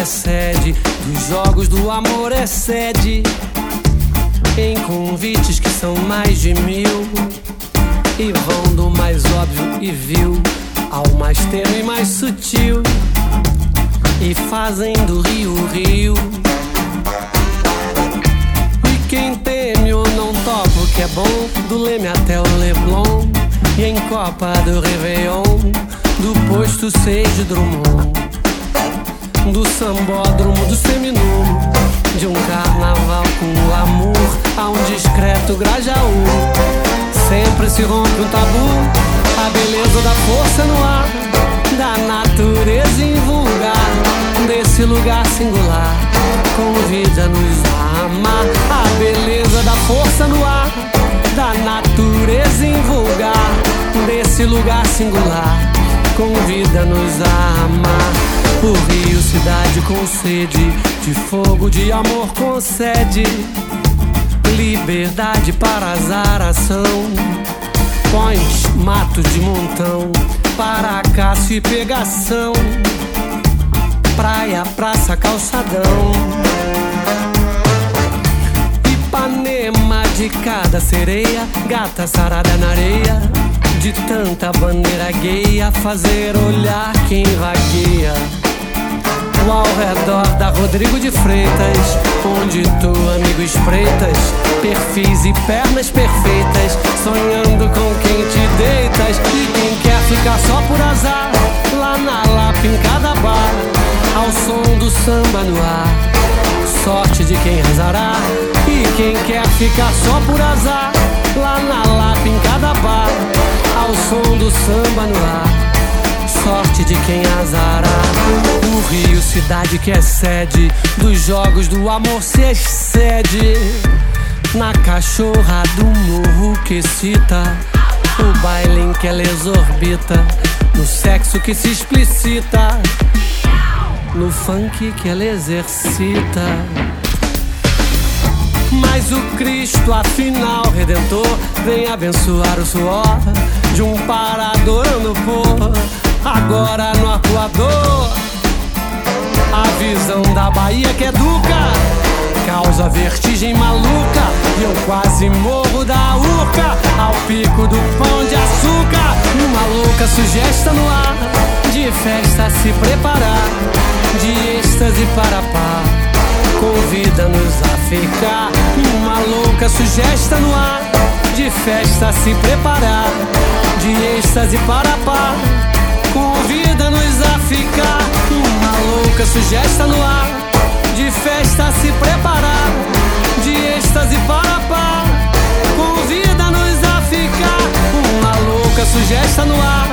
é sede dos jogos do amor, é sede em convites que são mais de 1000 e vão do mais óbvio e vil ao mais tenue e mais sutil, e fazem do Rio, Rio. E quem teme ou não topa o que é bom, do Leme até o Leblon, e em Copa do Réveillon, do posto 6 de Drummond, do sambódromo do seminu, de um carnaval com glamour a um discreto Grajaú. Sempre se rompe um tabu, a beleza da força no ar, da natureza invulgar, desse lugar singular, convida-nos a amar. A beleza da força no ar, da natureza invulgar, desse lugar singular, convida-nos a amar. O Rio, cidade com sede de fogo, de amor concede liberdade para azaração, pões matos de montão para caça e pegação, praia, praça, calçadão, Ipanema de cada sereia, gata sarada na areia, de tanta bandeira gay a fazer olhar quem vagueia. Ao redor da Rodrigo de Freitas, onde tu, amigo, espreitas perfis e pernas perfeitas, sonhando com quem te deitas. E quem quer ficar só por azar, lá na Lapa em cada bar, ao som do samba no ar, sorte de quem rezará. E quem quer ficar só por azar, lá na Lapa em cada bar, ao som do samba no ar, sorte de quem azará. O Rio, cidade que é sede dos jogos do amor, se excede na cachorra do morro que excita, o baile em que ela exorbita, no sexo que se explicita, no funk que ela exercita. Mas o Cristo, afinal, Redentor, vem abençoar o suor de um parador no pôr, agora no arcoador. A visão da Bahia que educa causa vertigem maluca, e eu quase morro da urca ao pico do pão de açúcar. Uma louca sugesta no ar, de festa a se preparar, de êxtase para par, convida-nos a ficar. Uma louca sugesta no ar, de festa a se preparar, de êxtase para par, convida-nos a ficar. Uma louca sugesta no ar, de festa a se preparar, de êxtase para par, convida-nos a ficar. Uma louca sugesta no ar,